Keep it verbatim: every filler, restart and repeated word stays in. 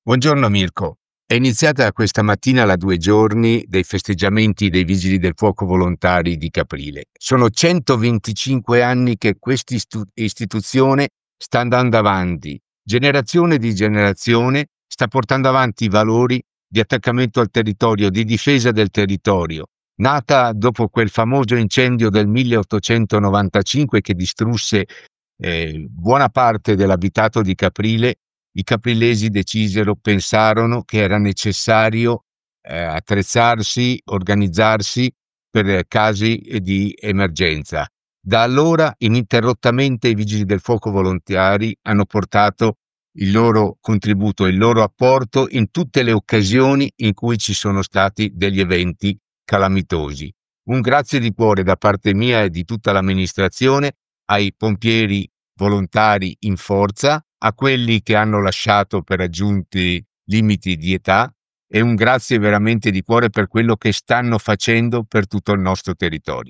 Buongiorno Mirko, è iniziata questa mattina la due giorni dei festeggiamenti dei Vigili del Fuoco volontari di Caprile. Sono centoventicinque anni che questa istituzione sta andando avanti, generazione di generazione, sta portando avanti i valori di attaccamento al territorio, di difesa del territorio, nata dopo quel famoso incendio del milleottocentonovantacinque che distrusse eh, buona parte dell'abitato di Caprile. I caprilesi decisero, pensarono che era necessario eh, attrezzarsi, organizzarsi per casi di emergenza. Da allora, ininterrottamente, i Vigili del Fuoco volontari hanno portato il loro contributo, il loro apporto in tutte le occasioni in cui ci sono stati degli eventi calamitosi. Un grazie di cuore da parte mia e di tutta l'amministrazione ai pompieri volontari in forza, a quelli che hanno lasciato per raggiunti limiti di età, e un grazie veramente di cuore per quello che stanno facendo per tutto il nostro territorio.